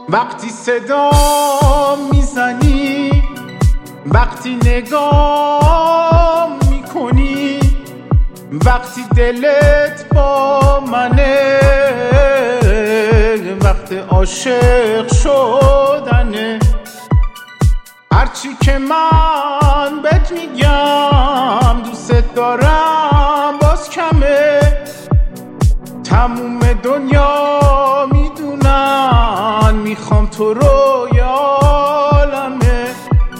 وقتی صدا میزنی، وقتی نگاه میکنی، وقتی دلت با منه، وقت عاشق شدنه. هرچی که من بهت میگم دوست دارم باز کمه. تموم دنیا میدونن میخوام تو رو یالمه.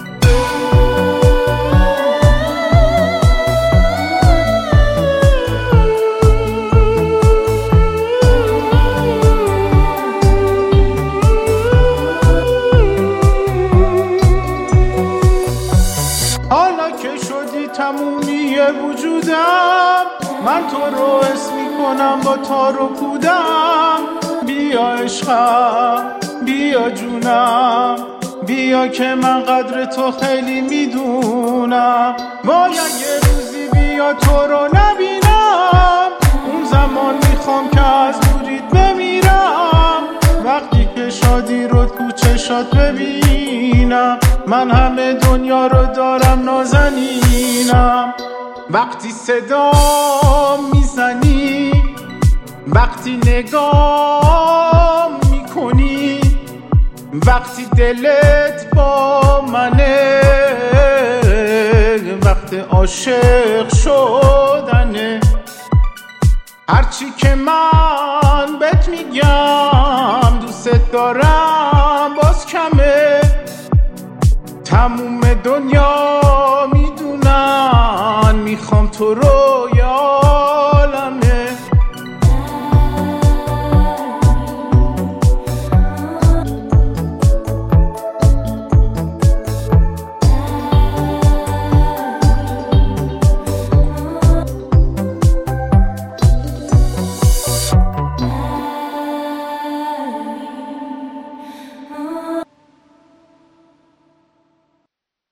حالا که شدی تمومی وجودم، من تو رو اسم میکنم با تار و پودم. بیا عشقم، بیا جونم، بیا که من قدر تو خیلی میدونم. وای یه روزی بیا تو رو نبینم، اون زمان میخوام که از دوریت بمیرم. وقتی که شادی رو تو چشات ببینم، من همه دنیا رو دارم نازنینم. وقتی صدا میزنی، وقتی نگاه میکنی، وقتی دلت با منه، وقت عاشق شدنه. هرچی که من بهت میگم دوست دارم باز کمه. تموم دنیا میدونن میخوام تو رو